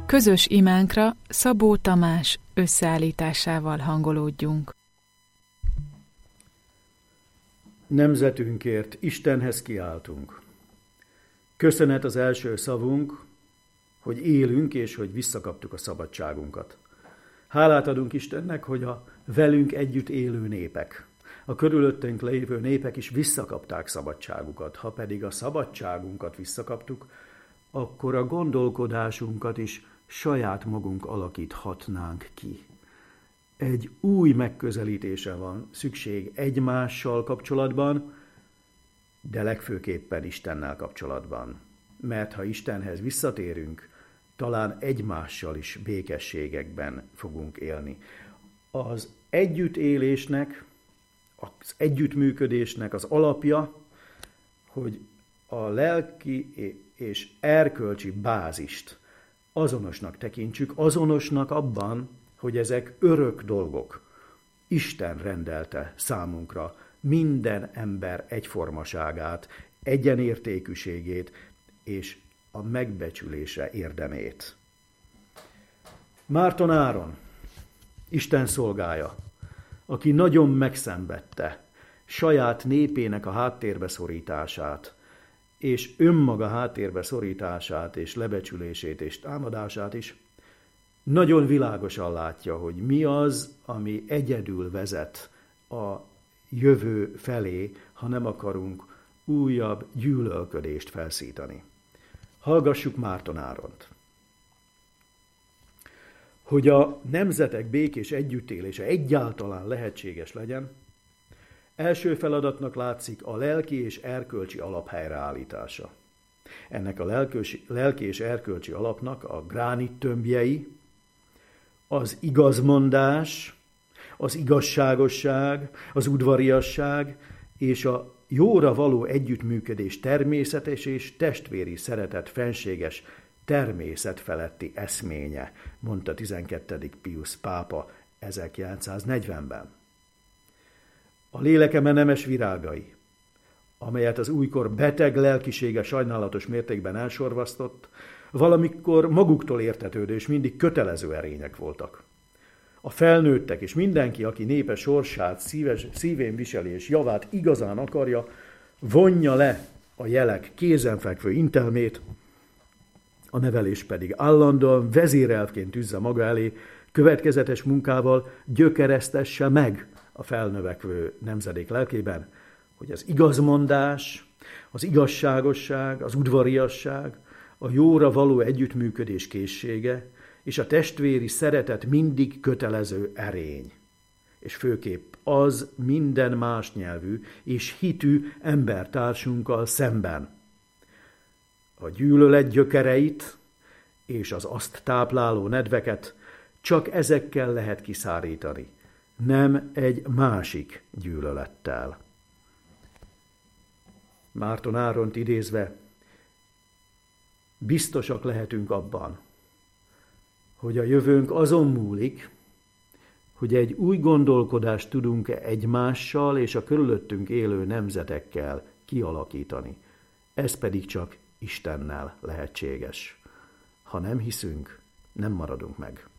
Közös imánkra Szabó Tamás összeállításával hangolódjunk. Nemzetünkért Istenhez kiáltunk. Köszönet az első szavunk, hogy élünk és hogy visszakaptuk a szabadságunkat. Hálát adunk Istennek, hogy a velünk együtt élő népek, a körülöttünk lévő népek is visszakapták szabadságukat. Ha pedig a szabadságunkat visszakaptuk, akkor a gondolkodásunkat is saját magunk alakíthatnánk ki. Egy új megközelítése van szükség egymással kapcsolatban, de legfőképpen Istennel kapcsolatban. Mert ha Istenhez visszatérünk, talán egymással is békességekben fogunk élni. Az együttélésnek, az együttműködésnek az alapja, hogy a lelki és erkölcsi bázist azonosnak tekintsük, azonosnak abban, hogy ezek örök dolgok. Isten rendelte számunkra minden ember egyformaságát, egyenértékűségét és a megbecsülése érdemét. Márton Áron, Isten szolgája, aki nagyon megszenvedte saját népének a háttérbe szorítását, és önmaga háttérbe szorítását, és lebecsülését, és támadását is, nagyon világosan látja, hogy mi az, ami egyedül vezet a jövő felé, ha nem akarunk újabb gyűlölködést felszítani. Hallgassuk Márton Áront. Hogy a nemzetek békés együttélése egyáltalán lehetséges legyen, első feladatnak látszik a lelki és erkölcsi alap helyreállítása. Ennek a lelki és erkölcsi alapnak a gránit tömbjei, az igazmondás, az igazságosság, az udvariasság és a jóra való együttműködés természetes és testvéri szeretet fenséges természet feletti eszménye, mondta 12. Piusz pápa 1940-ben. A lélekeme nemes virágai, amelyet az újkor beteg lelkisége sajnálatos mértékben elsorvasztott, valamikor maguktól értetődő és mindig kötelező erények voltak. A felnőttek és mindenki, aki népe sorsát szívén viseli és javát igazán akarja, vonja le a jelek kézenfekvő intelmét, a nevelés pedig állandóan vezérelvként tűzze maga elé, következetes munkával gyökeresztesse meg a felnövekvő nemzedék lelkében, hogy az igazmondás, az igazságosság, az udvariasság, a jóra való együttműködés készsége és a testvéri szeretet mindig kötelező erény. És főképp az minden más nyelvű és hitű embertársunkkal szemben. A gyűlölet gyökereit és az azt tápláló nedveket csak ezekkel lehet kiszárítani, nem egy másik gyűlölettel. Márton Áront idézve, biztosak lehetünk abban, hogy a jövőnk azon múlik, hogy egy új gondolkodást tudunk-e egymással és a körülöttünk élő nemzetekkel kialakítani. Ez pedig csak Istennel lehetséges. Ha nem hiszünk, nem maradunk meg.